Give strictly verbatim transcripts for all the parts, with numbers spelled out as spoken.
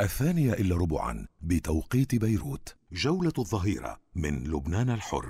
الثانية إلا ربعا بتوقيت بيروت. جولة الظهيرة من لبنان الحر.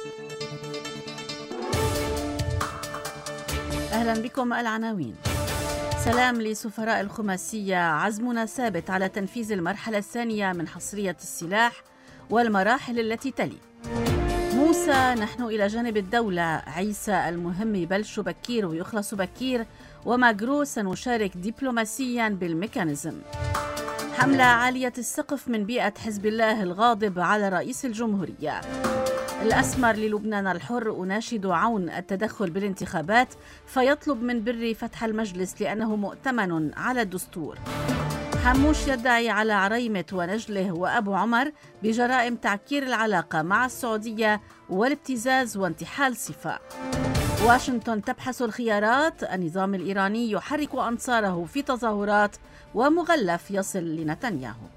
أهلا بكم. العناوين: سلام لسفراء الخماسية، عزمنا ثابت على تنفيذ المرحلة الثانية من حصرية السلاح والمراحل التي تلي. موسى: نحن إلى جانب الدولة. عيسى: المهم يبلشوا بكير ويخلصوا بكير. وماغرو: سنشارك دبلوماسيا بالميكانيزم. حملة عالية السقف من بيئة حزب الله الغاضب على رئيس الجمهورية. الأسمر للبنان الحر: أناشد عون التدخل بالانتخابات فيطلب من بري فتح المجلس لأنه مؤتمن على الدستور. حموش يدعي على عريمة ونجله وأبو عمر بجرائم تعكير العلاقة مع السعودية والابتزاز وانتحال صفة. واشنطن تبحث الخيارات. النظام الإيراني يحرك أنصاره في تظاهرات ومغلف يصل لنتنياهو.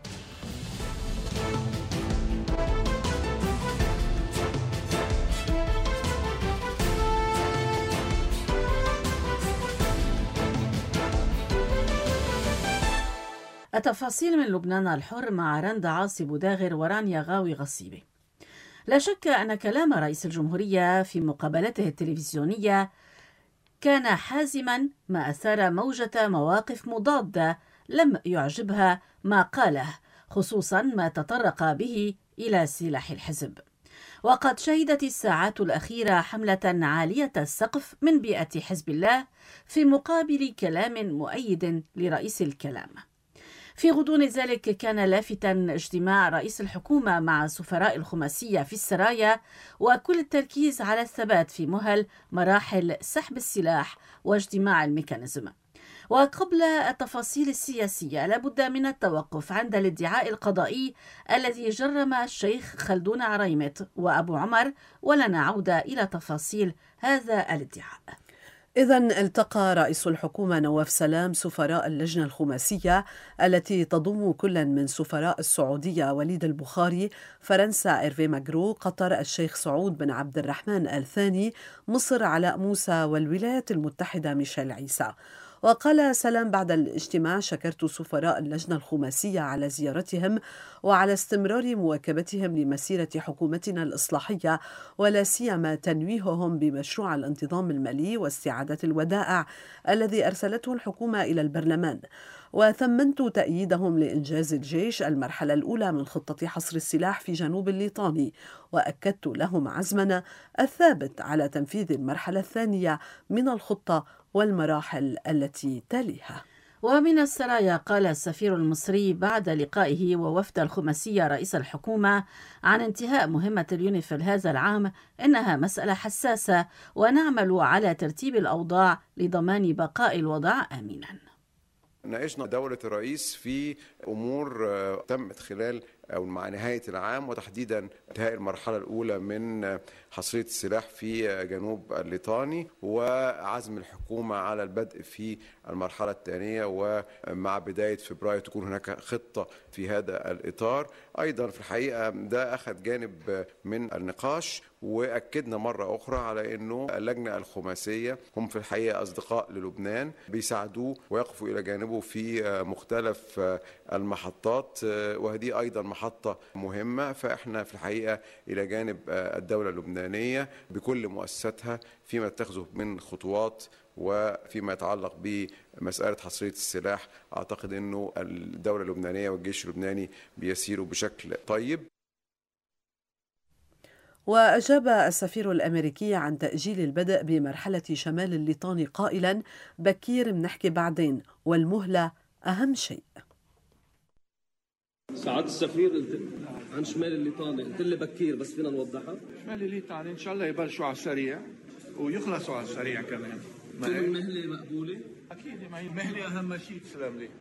التفاصيل من لبنان الحر مع رندا عاصي بوداغر ورانيا غاوي غصيبة. لا شك أن كلام رئيس الجمهورية في مقابلته التلفزيونية كان حازما، ما أثار موجة مواقف مضادة لم يعجبها ما قاله، خصوصا ما تطرق به إلى سلاح الحزب. وقد شهدت الساعات الأخيرة حملة عالية السقف من بيئة حزب الله في مقابل كلام مؤيد لرئيس الكلام. في غضون ذلك كان لافتا اجتماع رئيس الحكومة مع سفراء الخماسية في السرايا، وكل التركيز على الثبات في مهل مراحل سحب السلاح واجتماع الميكانيزم. وقبل التفاصيل السياسية لابد من التوقف عند الادعاء القضائي الذي جرم الشيخ خلدون عريمت وأبو عمر، ولن نعود إلى تفاصيل هذا الادعاء. إذن التقى رئيس الحكومة نواف سلام سفراء اللجنة الخماسية التي تضم كل من سفراء السعودية وليد البخاري، فرنسا إيرفي ماغرو، قطر الشيخ سعود بن عبد الرحمن آل ثاني، مصر علاء موسى، والولايات المتحدة ميشيل عيسى. وقال سلام بعد الاجتماع: شكرت سفراء اللجنة الخماسية على زيارتهم وعلى استمرار مواكبتهم لمسيرة حكومتنا الإصلاحية، ولا سيما تنويههم بمشروع الانتظام المالي واستعادة الودائع الذي أرسلته الحكومة إلى البرلمان. وثمنت تأييدهم لإنجاز الجيش المرحلة الأولى من خطة حصر السلاح في جنوب الليطاني، وأكدت لهم عزمنا الثابت على تنفيذ المرحلة الثانية من الخطة والمراحل التي تليها. ومن السرايا قال السفير المصري بعد لقائه ووفد الخماسية رئيس الحكومة عن انتهاء مهمة اليونيفيل هذا العام إنها مسألة حساسة، ونعمل على ترتيب الأوضاع لضمان بقاء الوضع آمنا. ناقشنا دولة الرئيس في أمور تمت خلال أو مع نهاية العام، وتحديدا انتهاء المرحلة الأولى من حصرية السلاح في جنوب الليطاني، وعزم الحكومة على البدء في المرحلة الثانية، ومع بداية فبراير تكون هناك خطة في هذا الإطار. أيضا في الحقيقة ده أخذ جانب من النقاش، وأكدنا مرة أخرى على أنه اللجنة الخماسية هم في الحقيقة أصدقاء للبنان، بيساعدوه ويقفوا إلى جانبه في مختلف المحطات، وهذه أيضا محطة مهمة. فإحنا في الحقيقة إلى جانب الدولة اللبنانية بكل مؤسساتها فيما تتخذه من خطوات وفيما يتعلق بمسألة حصرية السلاح. أعتقد أنه الدولة اللبنانية والجيش اللبناني بيسيروا بشكل طيب. وأجاب السفير الأمريكي عن تأجيل البدء بمرحلة شمال الليطاني قائلا: بكير بنحكي بعدين، والمهلة أهم شيء. سعادة السفير عن شمال الليطاني قلت لي بكير، بس فينا نوضحها؟ شمال الليطاني إن شاء الله يبلشوا على السريع ويخلصوا على السريع كمان. المهلة مقبولة؟ أكيد المهلة أهم شيء. تسلم لي.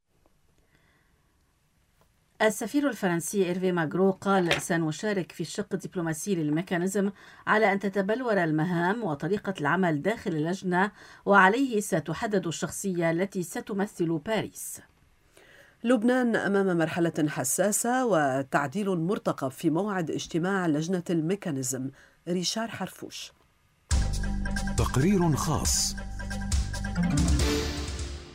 السفير الفرنسي إيرفي ماغرو قال: سنشارك في الشق الدبلوماسي للميكانيزم على أن تتبلور المهام وطريقة العمل داخل اللجنة، وعليه ستحدد الشخصية التي ستمثل باريس. لبنان أمام مرحلة حساسة وتعديل مرتقب في موعد اجتماع لجنة الميكانيزم. ريشار حرفوش. تقرير خاص.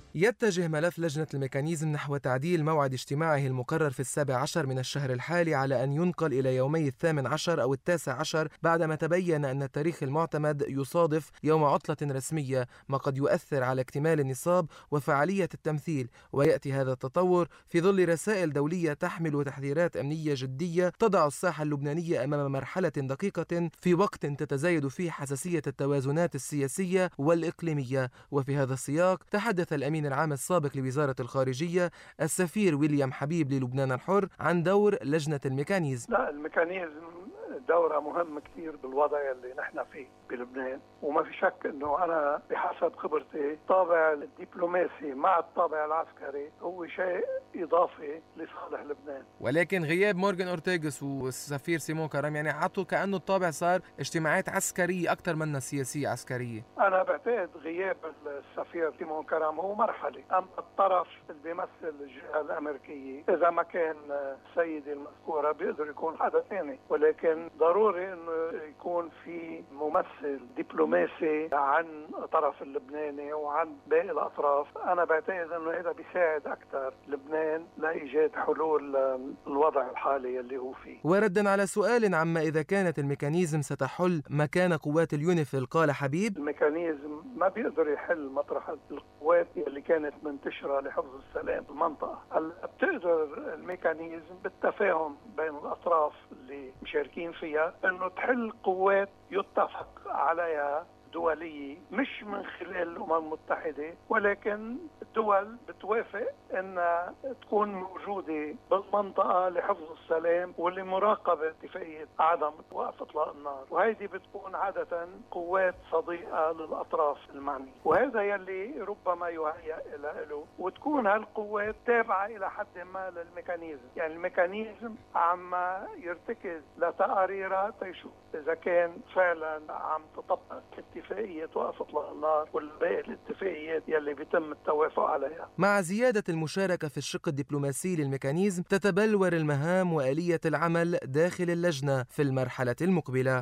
يتجه ملف لجنة الميكانيزم نحو تعديل موعد اجتماعه المقرر في السابع عشر من الشهر الحالي على أن ينقل إلى يومي الثامن عشر أو التاسع عشر، بعدما تبين أن التاريخ المعتمد يصادف يوم عطلة رسمية، ما قد يؤثر على اكتمال النصاب وفعالية التمثيل. ويأتي هذا التطور في ظل رسائل دولية تحمل تحذيرات أمنية جدية تضع الساحة اللبنانية أمام مرحلة دقيقة في وقت تتزايد فيه حساسية التوازنات السياسية والإقليمية. وفي هذا السياق تحدث الأمين العام السابق لوزارة الخارجية السفير ويليام حبيب للبنان الحر عن دور لجنة الميكانيزم. لا، الميكانيزم دورة مهم كثير بالوضع اللي نحن فيه بلبنان، وما في شك انه انا بحسب خبرتي الطابع الدبلوماسي مع الطابع العسكري هو شيء اضافي لصالح لبنان. ولكن غياب مورغان أورتيغوس والسفير سيمون كرم يعني عطوا كأنه الطابع صار اجتماعات عسكرية أكثر منها سياسية عسكرية. انا بعتقد غياب السفير سيمون كرم هو مرحلة، اما الطرف اللي بيمثل الجهة الامريكية اذا ما كان السيدة المذكورة بيقدر يكون حدا ثاني، ولكن ضروري انه يكون في ممثل دبلوماسي عن الطرف اللبناني وعن باقي الاطراف. انا بعتقد انه هذا بيساعد اكثر لبنان لايجاد حلول الوضع الحالي اللي هو فيه. وردا على سؤال عما اذا كانت الميكانيزم ستحل مكان قوات اليونيفيل، قال حبيب: الميكانيزم ما بيقدر يحل مطرح القوات اللي كانت منتشره لحفظ السلام بالمنطقه. هلا بتقدر الميكانيزم بالتفاهم بين الاطراف اللي مشاركين فيها انه تحل قوات يتفق عليها دولية، مش من خلال الأمم المتحدة، ولكن الدول بتوافق أنها تكون موجودة بالمنطقة لحفظ السلام ولمراقبة اتفاقية عدم وقف إطلاق النار، وهذه بتكون عادة قوات صديقة للأطراف المعنية، وهذا يلي ربما يهيأ له، وتكون هالقوات تابعة إلى حد ما للميكانيزم. يعني الميكانيزم عم يرتكز لتقاريرها تيشوف إذا كان فعلا عم تطبق اتفاقية وقف إطلاق النار والباقي الاتفاقيات يلي بيتم التوافق عليها. مع زيادة المشاركة في الشق الدبلوماسي للميكانيزم تتبلور المهام وآلية العمل داخل اللجنة في المرحلة المقبلة.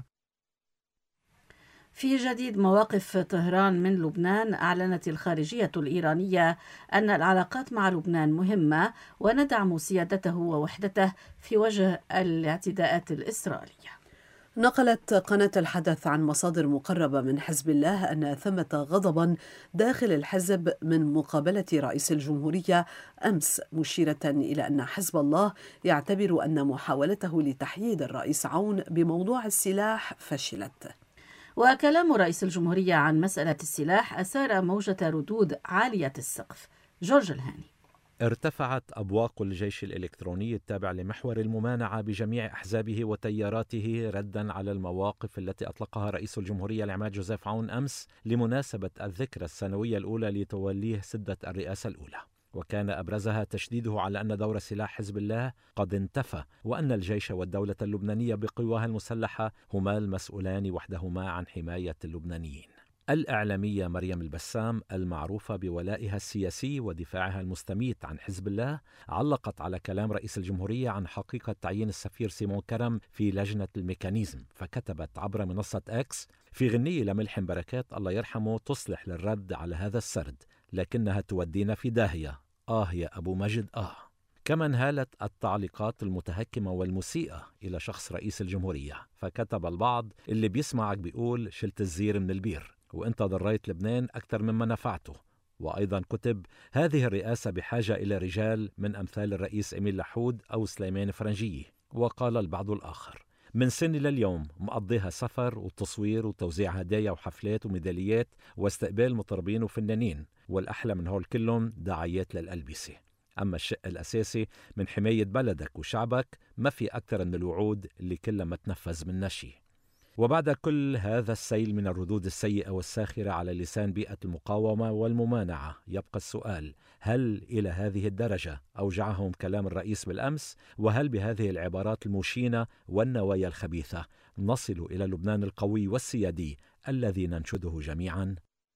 في جديد مواقف طهران من لبنان، أعلنت الخارجية الإيرانية أن العلاقات مع لبنان مهمة وندعم سيادته ووحدته في وجه الاعتداءات الإسرائيلية. نقلت قناة الحدث عن مصادر مقربة من حزب الله أن ثمة غضبا داخل الحزب من مقابلة رئيس الجمهورية أمس، مشيرة إلى أن حزب الله يعتبر أن محاولته لتحييد الرئيس عون بموضوع السلاح فشلت. وكلام رئيس الجمهورية عن مسألة السلاح أثار موجة ردود عالية السقف. جورج الهاني. ارتفعت أبواق الجيش الإلكتروني التابع لمحور الممانعة بجميع أحزابه وتياراته رداً على المواقف التي أطلقها رئيس الجمهورية العماد جوزيف عون أمس لمناسبة الذكرى السنوية الأولى لتوليه سدة الرئاسة الأولى، وكان أبرزها تشديده على أن دور سلاح حزب الله قد انتفى، وأن الجيش والدولة اللبنانية بقواها المسلحة هما المسؤولان وحدهما عن حماية اللبنانيين. الإعلامية مريم البسام المعروفة بولائها السياسي ودفاعها المستميت عن حزب الله علقت على كلام رئيس الجمهورية عن حقيقة تعيين السفير سيمون كرم في لجنة الميكانيزم، فكتبت عبر منصة إكس: في غنية لملحم بركات الله يرحمه تصلح للرد على هذا السرد، لكنها تودينا في داهية، آه يا أبو مجد آه. كما انهالت التعليقات المتهكمة والمسيئة إلى شخص رئيس الجمهورية، فكتب البعض: اللي بيسمعك بيقول شلت الزير من البير وانت ضريت لبنان أكثر مما نفعته. وأيضا كتب: هذه الرئاسة بحاجة إلى رجال من أمثال الرئيس إميل لحود أو سليمان فرنجية. وقال البعض الآخر: من سنة لليوم مقضيها سفر وتصوير وتوزيع هدايا وحفلات وميداليات واستقبال مطربين وفنانين، والأحلى من هول كلهم دعايات للألبسة. أما الشق الأساسي من حماية بلدك وشعبك ما في أكثر من الوعود اللي كلها ما تنفذ من نشي. وبعد كل هذا السيل من الردود السيئة والساخرة على لسان بيئة المقاومة والممانعة، يبقى السؤال: هل إلى هذه الدرجة أوجعهم كلام الرئيس بالأمس؟ وهل بهذه العبارات المشينة والنوايا الخبيثة نصل إلى لبنان القوي والسيادي الذي ننشده جميعا؟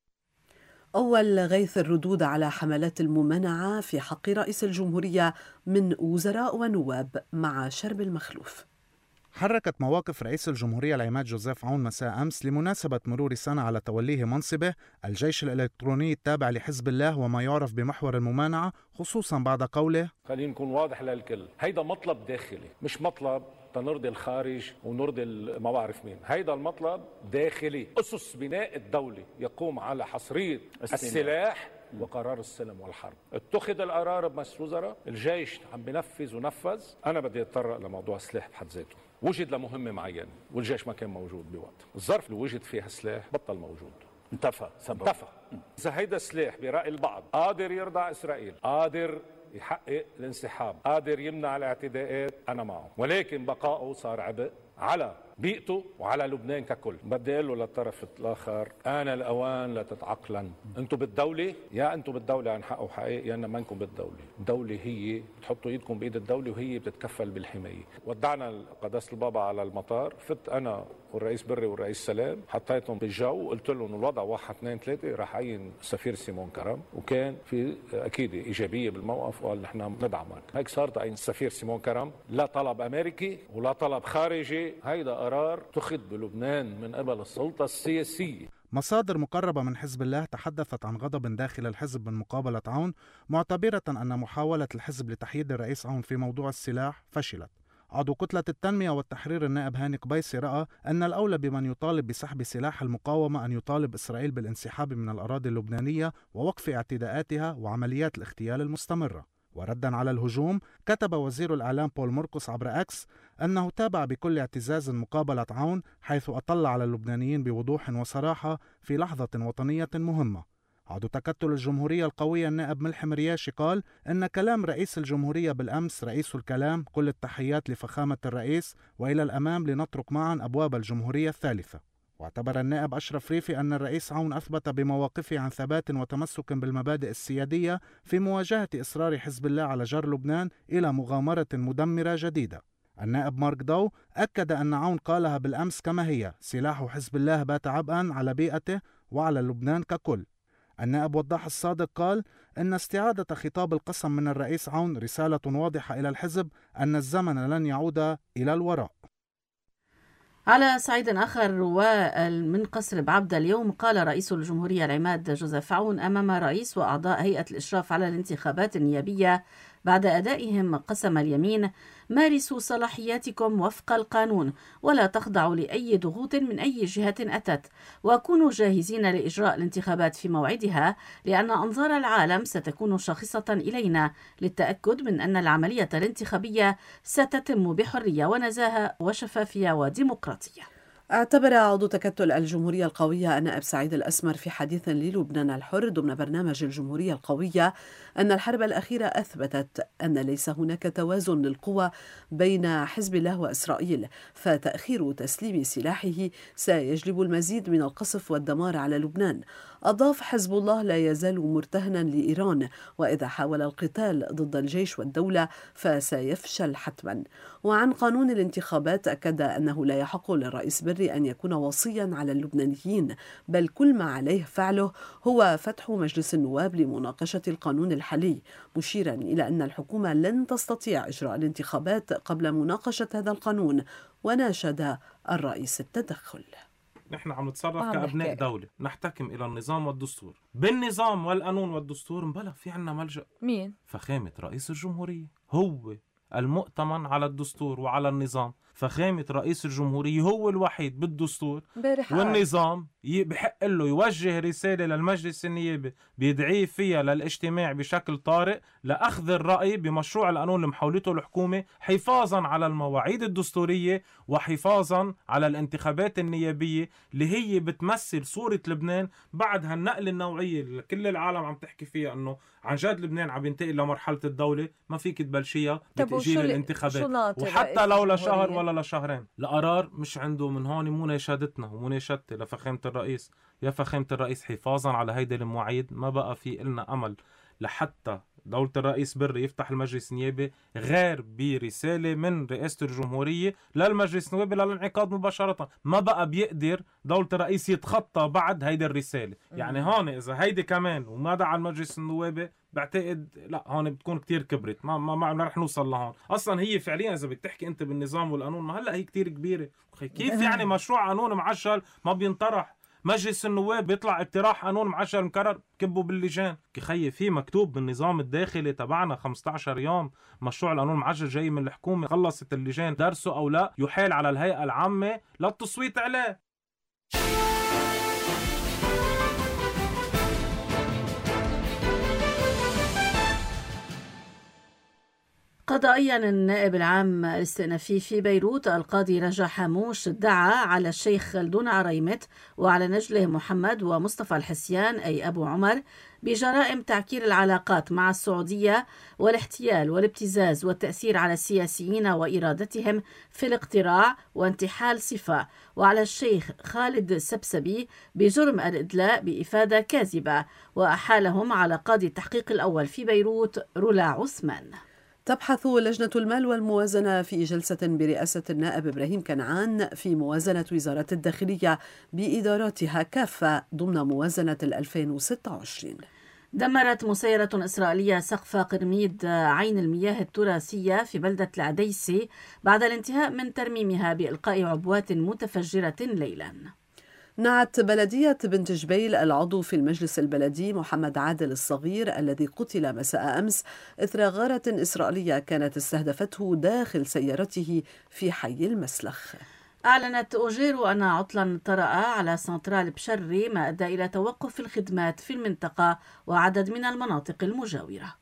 أول غيث الردود على حملات الممانعة في حق رئيس الجمهورية من وزراء ونواب مع شرب المخلوف. حركت مواقف رئيس الجمهورية العماد جوزيف عون مساء أمس لمناسبة مرور سنة على توليه منصبه الجيش الإلكتروني التابع لحزب الله وما يعرف بمحور الممانعة، خصوصا بعد قوله: خلينا نكون واضح للكل، هيدا مطلب داخلي مش مطلب تنرضي الخارج ونرضي ما بعرف مين. هيدا المطلب داخلي. أسس بناء الدولة يقوم على حصرية السلاح وقرار السلم والحرب. اتخذ القرار بمجلس وزراء، الجيش عم بنفذ ونفذ. أنا بدي أتطرق لموضوع السلاح بحد ذاته. وجد لمهمة معينة والجيش ما كان موجود بوقت. الظرف اللي وجد فيها سلاح بطل موجود. انتفى سبب. انتفى. إذا هيدا السلاح برأي البعض قادر يرضع إسرائيل، قادر يحقق الانسحاب، قادر يمنع الاعتداءات، أنا معه. ولكن بقائه صار عبء على بيئته وعلى لبنان ككل. بدي أقول له للطرف الآخر: آن الأوان لا تتعقلن. أنتم بالدولة، يا أنتم بالدولة عن حق وحقيقي، يا أنما منكم بالدولة. الدولة هي بتحطوا إيدكم بإيد الدولة وهي بتتكفل بالحماية. ودعنا قداسة البابا على المطار، فت أنا والرئيس بري والرئيس سلام، حطيتهم بالجو وقلت لهم الوضع واحد اثنين ثلاثة. راح عين السفير سيمون كرم، وكان في أكيد إيجابية بالموقف وقال نحن ندعمك. هيك صار عين السفير سيمون كرم، لا طلب أمريكي ولا طلب خارجي. هيدا قرار اتخذ بلبنان من قبل السلطة السياسية. مصادر مقربة من حزب الله تحدثت عن غضب داخل الحزب من مقابلة عون، معتبرة أن محاولة الحزب لتحييد الرئيس عون في موضوع السلاح فشلت. عضو كتلة التنمية والتحرير النائب هاني قبيسي رأى أن الأولى بمن يطالب بسحب سلاح المقاومة أن يطالب إسرائيل بالانسحاب من الأراضي اللبنانية ووقف اعتداءاتها وعمليات الاغتيال المستمرة. وردا على الهجوم، كتب وزير الإعلام بول مرقس عبر أكس أنه تابع بكل اعتزاز مقابلة عون، حيث أطل على اللبنانيين بوضوح وصراحة في لحظة وطنية مهمة. عضو تكتل الجمهورية القوية النائب ملحم رياشي قال إن كلام رئيس الجمهورية بالأمس رئيس الكلام، كل التحيات لفخامة الرئيس وإلى الأمام لنطرق معا أبواب الجمهورية الثالثة. واعتبر النائب أشرف ريفي أن الرئيس عون أثبت بمواقفه عن ثبات وتمسك بالمبادئ السيادية في مواجهة إصرار حزب الله على جر لبنان إلى مغامرة مدمرة جديدة. النائب مارك داو أكد أن عون قالها بالأمس كما هي: سلاح حزب الله بات عبئا على بيئته وعلى لبنان ككل. النائب وضاح الصادق قال إن استعادة خطاب القسم من الرئيس عون رسالة واضحة إلى الحزب أن الزمن لن يعود إلى الوراء. على صعيد آخر ومن قصر بعبدة اليوم، قال رئيس الجمهورية العماد جوزيف عون أمام رئيس وأعضاء هيئة الإشراف على الانتخابات النيابية بعد أدائهم قسم اليمين: مارسوا صلاحياتكم وفق القانون ولا تخضعوا لأي ضغوط من أي جهة أتت، وكونوا جاهزين لإجراء الانتخابات في موعدها، لأن أنظار العالم ستكون شاخصة إلينا للتأكد من أن العملية الانتخابية ستتم بحرية ونزاهة وشفافية وديمقراطية. اعتبر عضو تكتل الجمهورية القوية النائب سعيد الأسمر في حديث للبنان الحر ضمن برنامج الجمهورية القوية أن الحرب الأخيرة أثبتت أن ليس هناك توازن للقوى بين حزب الله وإسرائيل، فتأخير تسليم سلاحه سيجلب المزيد من القصف والدمار على لبنان. أضاف: حزب الله لا يزال مرتهنا لإيران، وإذا حاول القتال ضد الجيش والدولة فسيفشل حتما. وعن قانون الانتخابات أكد أنه لا يحق للرئيس بري أن يكون وصيا على اللبنانيين، بل كل ما عليه فعله هو فتح مجلس النواب لمناقشة القانون الحالي، مشيرا إلى أن الحكومة لن تستطيع إجراء الانتخابات قبل مناقشة هذا القانون، وناشد الرئيس التدخل. نحن عم نتصرف كأبناء دولة، نحتكم إلى النظام والدستور. بالنظام والقانون والدستور مبلا في عنا ملجأ. مين؟ فخامة رئيس الجمهورية، هو المؤتمن على الدستور وعلى النظام. فخامة رئيس الجمهورية هو الوحيد بالدستور والنظام بحق له يوجه رسالة للمجلس النيابي بيدعيه فيها للاجتماع بشكل طارئ لأخذ الرأي بمشروع القانون لمحاولته الحكومة، حفاظا على المواعيد الدستورية وحفاظا على الانتخابات النيابية اللي هي بتمثل صورة لبنان بعد هالنقل النوعية اللي كل العالم عم تحكي فيها انه عن جد لبنان عم ينتقل لمرحلة الدولة ما فيك تبلشيها بتأجيل الانتخابات، وحتى لو لشهر ولا لشهرين. القرار مش عنده من هون مناشدتنا ومناشدتي لفخامة الرئيس: يا فخامة الرئيس، حفاظا على هيدي المواعيد ما بقى في إلنا أمل لحتى دولة الرئيس بري يفتح المجلس النيابي غير برسالة من رئاسة الجمهورية للمجلس النوابي للانعقاد مباشرة. ما بقى بيقدر دولة الرئيس يتخطى بعد هيدي الرسالة. يعني هون إذا هيدي كمان وما دعا المجلس النوابي بعتقد لا هون بتكون كتير كبرت، ما ما ما رح نوصل لهون. اصلا هي فعليا اذا بدك تحكي انت بالنظام والقانون ما هلا هي كتير كبيره. كيف يعني مشروع قانون معشل ما بينطرح؟ مجلس النواب بيطلع اقتراح قانون معشر مكرر كبوا باللجان. كخي في مكتوب بالنظام الداخلي تبعنا خمسة عشر يوم مشروع القانون معجل جاي من الحكومه، خلصت اللجان درسوا او لا يحال على الهيئه العامه للتصويت عليه. قضائيا النائب العام الاستئنافي في بيروت القاضي رجا حاموش دعا على الشيخ خلدون عريمت وعلى نجله محمد ومصطفى الحسيان أي أبو عمر بجرائم تعكير العلاقات مع السعودية والاحتيال والابتزاز والتأثير على السياسيين وإرادتهم في الاقتراع وانتحال صفة، وعلى الشيخ خالد السبسبي بجرم الإدلاء بإفادة كاذبة، وأحالهم على قاضي التحقيق الأول في بيروت رولا عثمان. تبحث لجنة المال والموازنة في جلسة برئاسة النائب إبراهيم كنعان في موازنة وزارة الداخلية بإداراتها كافة ضمن موازنة ألفين وستة وعشرين. دمرت مسيرة إسرائيلية سقف قرميد عين المياه التراثية في بلدة العديسي بعد الانتهاء من ترميمها بإلقاء عبوات متفجرة ليلاً. نعت بلدية بنت جبيل العضو في المجلس البلدي محمد عادل الصغير الذي قتل مساء أمس إثر غارة إسرائيلية كانت استهدفته داخل سيارته في حي المسلخ. أعلنت أوجيرو أن عطلا طرأ على سنترال بشري ما أدى إلى توقف الخدمات في المنطقة وعدد من المناطق المجاورة.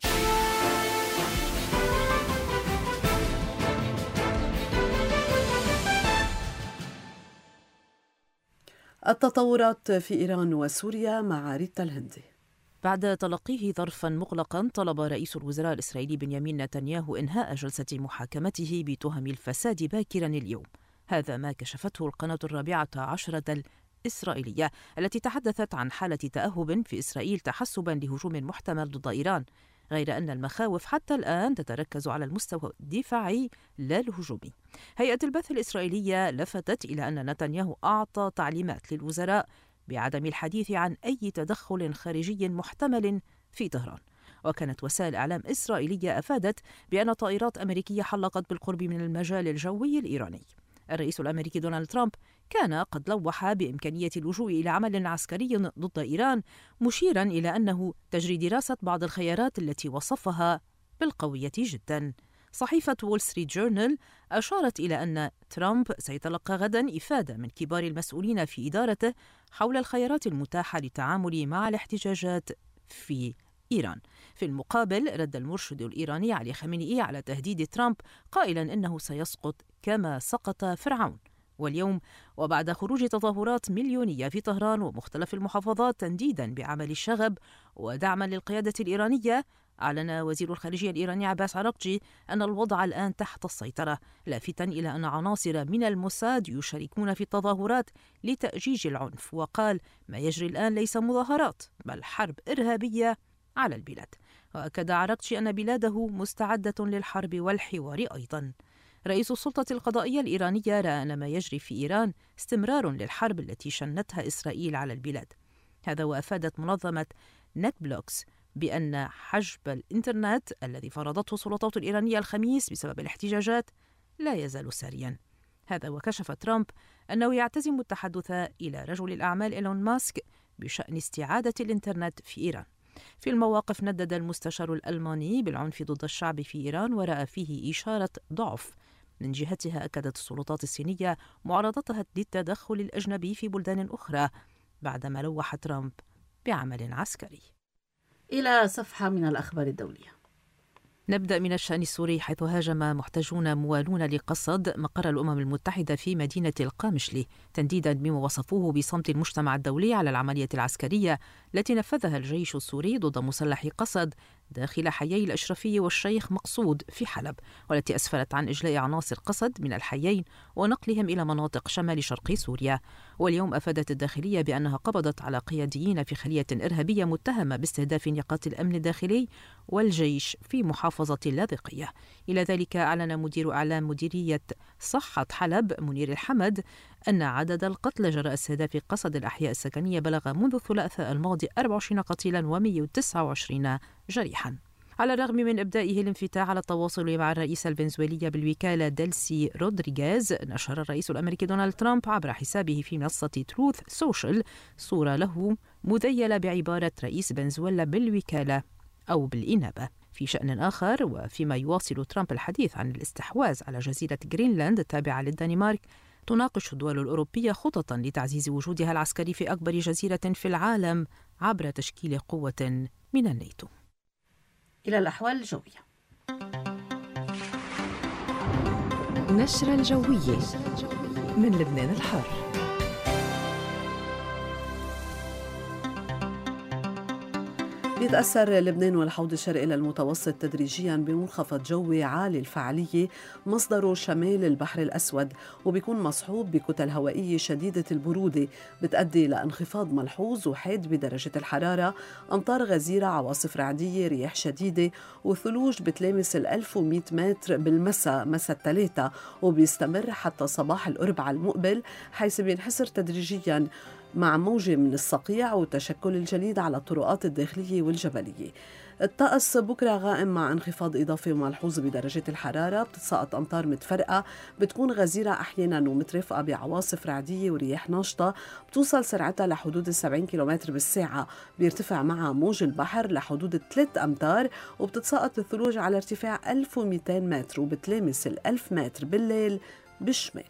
التطورات في إيران وسوريا مع ريتا الهندي. بعد تلقيه ظرفا مغلقا طلب رئيس الوزراء الإسرائيلي بنيامين نتنياهو إنهاء جلسة محاكمته بتهم الفساد باكرا اليوم. هذا ما كشفته القناة الرابعة عشرة الإسرائيلية التي تحدثت عن حالة تأهب في إسرائيل تحسبا لهجوم محتمل ضد إيران، غير أن المخاوف حتى الآن تتركز على المستوى الدفاعي لا الهجومي. هيئة البث الإسرائيلية لفتت إلى أن نتنياهو أعطى تعليمات للوزراء بعدم الحديث عن أي تدخل خارجي محتمل في طهران. وكانت وسائل إعلام إسرائيلية أفادت بأن طائرات أمريكية حلقت بالقرب من المجال الجوي الإيراني. الرئيس الأمريكي دونالد ترامب كان قد لوح بإمكانية اللجوء إلى عمل عسكري ضد إيران، مشيرا إلى أنه تجري دراسة بعض الخيارات التي وصفها بالقوية جدا. صحيفة وول ستريت جورنال أشارت إلى أن ترامب سيتلقى غدا إفادة من كبار المسؤولين في إدارته حول الخيارات المتاحة للتعامل مع الاحتجاجات في إيران. في المقابل رد المرشد الإيراني علي خامنئي على تهديد ترامب قائلا إنه سيسقط كما سقط فرعون. واليوم وبعد خروج تظاهرات مليونية في طهران ومختلف المحافظات تنديدا بعمل الشغب ودعما للقيادة الإيرانية، أعلن وزير الخارجية الإيراني عباس عراقجي أن الوضع الآن تحت السيطرة، لافتاً إلى أن عناصر من الموساد يشاركون في التظاهرات لتأجيج العنف، وقال ما يجري الآن ليس مظاهرات بل حرب إرهابية على البلاد. وأكد عراقجي أن بلاده مستعدة للحرب والحوار أيضاً. رئيس السلطة القضائية الإيرانية رأى أن ما يجري في إيران استمرار للحرب التي شنتها إسرائيل على البلاد. هذا وأفادت منظمة نت بلوكس بأن حجب الإنترنت الذي فرضته السلطات الإيرانية الخميس بسبب الاحتجاجات لا يزال ساريا. هذا وكشف ترامب أنه يعتزم التحدث إلى رجل الأعمال إيلون ماسك بشأن استعادة الإنترنت في إيران. في المواقف ندد المستشار الألماني بالعنف ضد الشعب في إيران ورأى فيه إشارة ضعف. من جهتها أكدت السلطات الصينية معارضتها للتدخل الأجنبي في بلدان أخرى بعدما لوح ترامب بعمل عسكري. إلى صفحة من الأخبار الدولية. نبدأ من الشأن السوري، حيث هاجم محتجون موالون لقصد مقر الأمم المتحدة في مدينة القامشلي تنديدا بما وصفوه بصمت المجتمع الدولي على العملية العسكرية التي نفذها الجيش السوري ضد مسلح قصد داخل حيي الأشرفية والشيخ مقصود في حلب، والتي أسفرت عن إجلاء عناصر قسد من الحيين ونقلهم إلى مناطق شمال شرق سوريا. واليوم أفادت الداخلية بأنها قبضت على قياديين في خلية إرهابية متهمة باستهداف نقاط الأمن الداخلي والجيش في محافظة اللاذقية. إلى ذلك أعلن مدير أعلام مديرية صحة حلب منير الحمد أن عدد القتلى جراء استهداف قسد الأحياء السكنية بلغ منذ الثلاثاء الماضي أربعة وعشرين قتيلا ومئة وتسعة وعشرين جريحا. على الرغم من إبدائه الانفتاح على التواصل مع الرئيس الفنزويلي بالوكالة ديلسي رودريغيز، نشر الرئيس الأمريكي دونالد ترامب عبر حسابه في منصة تروث سوشيال صورة له مذيلة بعبارة رئيس فنزويلا بالوكالة أو بالإنابة. في شأن آخر، وفيما يواصل ترامب الحديث عن الاستحواذ على جزيرة غرينلاند التابعة للدنمارك، تناقش الدول الأوروبية خططا لتعزيز وجودها العسكري في أكبر جزيرة في العالم عبر تشكيل قوة من الناتو. إلى الأحوال الجوية. نشرة الجوية من لبنان الحر. بيتأثر لبنان والحوض الشرقي للمتوسط تدريجيا بمنخفض جوي عالي الفعالية مصدره شمال البحر الأسود، وبيكون مصحوب بكتل هوائية شديدة البرودة بتؤدي لانخفاض ملحوظ وحاد بدرجة الحرارة، أمطار غزيرة، عواصف رعدية، رياح شديدة، وثلوج بتلامس ال ألف ومئة متر بالمساء مساء الثلاثة، وبيستمر حتى صباح الأربعاء المقبل، حيث بينحسر تدريجيا مع موجة من الصقيع وتشكل الجليد على الطرقات الداخلية والجبلية. الطقس بكرة غائم مع انخفاض إضافي وملحوظ بدرجة الحرارة، بتتساقط أمطار متفرقة بتكون غزيرة أحيانا ومترافقة بعواصف رعدية ورياح ناشطة بتوصل سرعتها لحدود السبعين كيلومتر بالساعة، بيرتفع معها موج البحر لحدود ثلاثة أمتار، وبتتساقط الثلوج على ارتفاع ألف ومئتين متر وبتلامس الألف متر بالليل بالشمال.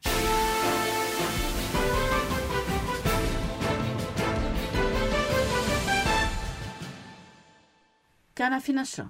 كان في نشرة.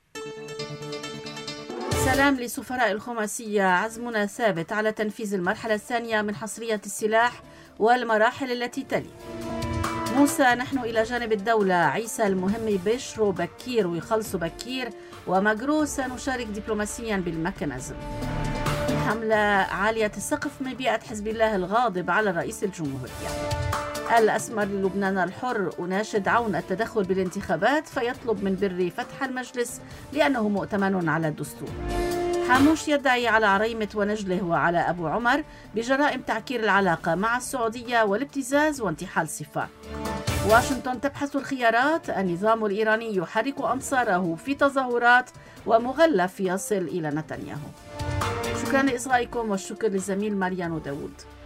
سلام لسفراء الخماسية، عزمنا ثابت على تنفيذ المرحلة الثانية من حصرية السلاح والمراحل التي تلي. موسى، نحن إلى جانب الدولة. عيسى، المهم يبشروا بكير ويخلصوا بكير، ومجرو سنشارك دبلوماسيا بالميكانيزم. حملة عالية السقف من بيئة حزب الله الغاضب على رئيس الجمهورية. الأسمر للبنان الحر، أناشد عون التدخل بالانتخابات فيطلب من بري فتح المجلس لأنه مؤتمن على الدستور. حاموش يدعي على عريمة ونجله وعلى أبو عمر بجرائم تعكير العلاقة مع السعودية والابتزاز وانتحال صفات. واشنطن تبحث الخيارات، النظام الإيراني يحرك أنصاره في تظاهرات ومغلف يصل إلى نتنياهو. شكرا لإصغائكم والشكر للزميل ماريانو داود.